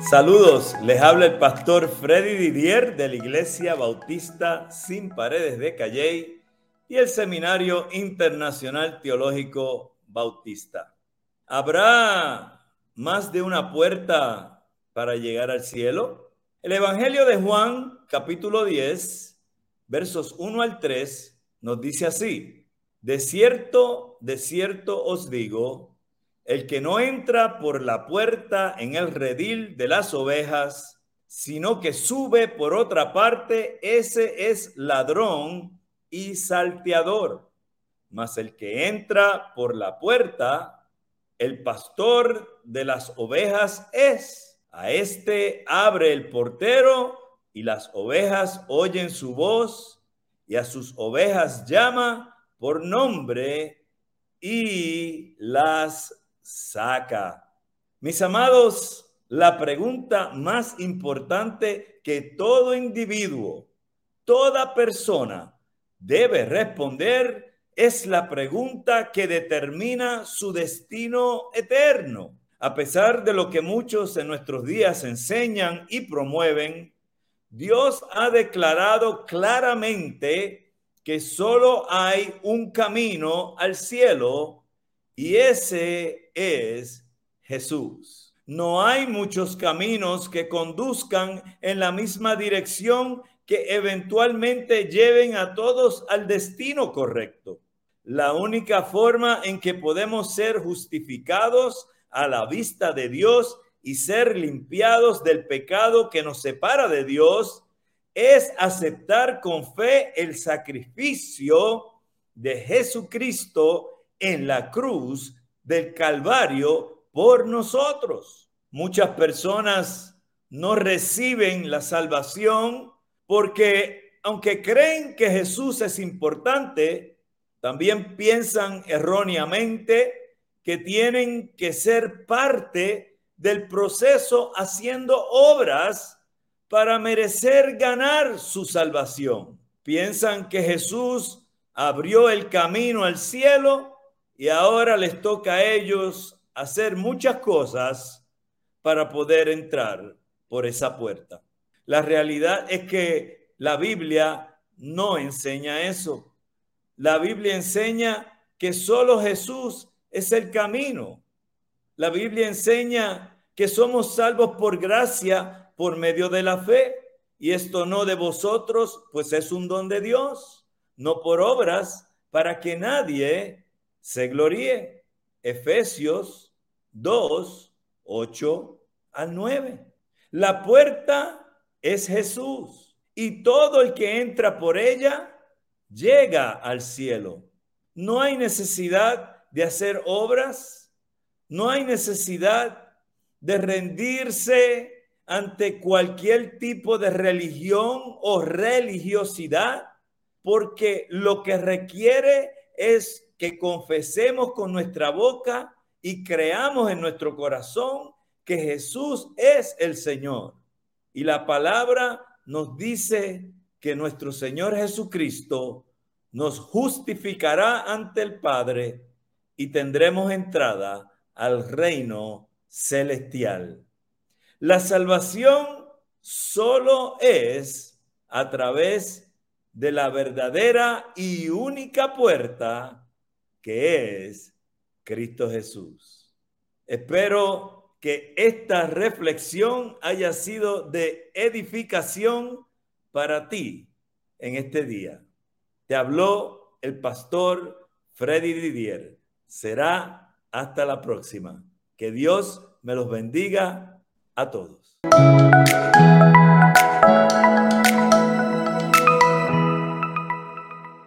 Saludos, les habla el pastor Freddy Didier de la Iglesia Bautista Sin Paredes de Calley y el Seminario Internacional Teológico Bautista. ¿Habrá más de una puerta para llegar al cielo? El Evangelio de Juan, capítulo 10, versos 1 al 3, nos dice así: de cierto os digo, el que no entra por la puerta en el redil de las ovejas, sino que sube por otra parte, ese es ladrón y salteador. Mas el que entra por la puerta, el pastor de las ovejas es. A este abre el portero y las ovejas oyen su voz y a sus ovejas llama por nombre y las saca. Mis amados, la pregunta más importante que todo individuo, toda persona debe responder es la pregunta que determina su destino eterno. A pesar de lo que muchos en nuestros días enseñan y promueven, Dios ha declarado claramente que solo hay un camino al cielo y ese es Jesús. No hay muchos caminos que conduzcan en la misma dirección que eventualmente lleven a todos al destino correcto. La única forma en que podemos ser justificados a la vista de Dios y ser limpiados del pecado que nos separa de Dios es aceptar con fe el sacrificio de Jesucristo en la cruz del Calvario por nosotros. Muchas personas no reciben la salvación porque, aunque creen que Jesús es importante, también piensan erróneamente que tienen que ser parte del proceso haciendo obras para merecer ganar su salvación. Piensan que Jesús abrió el camino al cielo y ahora les toca a ellos hacer muchas cosas para poder entrar por esa puerta. La realidad es que la Biblia no enseña eso. La Biblia enseña que solo Jesús es el camino. La Biblia enseña que somos salvos por gracia por medio de la fe, y esto no de vosotros, pues es un don de Dios, no por obras, para que nadie se gloríe. Efesios 2, 8 al 9. La puerta es Jesús, y todo el que entra por ella llega al cielo. No hay necesidad de hacer obras, no hay necesidad de rendirse ante cualquier tipo de religión o religiosidad, porque lo que requiere es que confesemos con nuestra boca y creamos en nuestro corazón que Jesús es el Señor. Y la palabra nos dice que nuestro Señor Jesucristo nos justificará ante el Padre y tendremos entrada al reino celestial. La salvación solo es a través de la verdadera y única puerta, que es Cristo Jesús. Espero que esta reflexión haya sido de edificación para ti en este día. Te habló el pastor Freddy Didier. Será hasta la próxima. Que Dios me los bendiga a todos.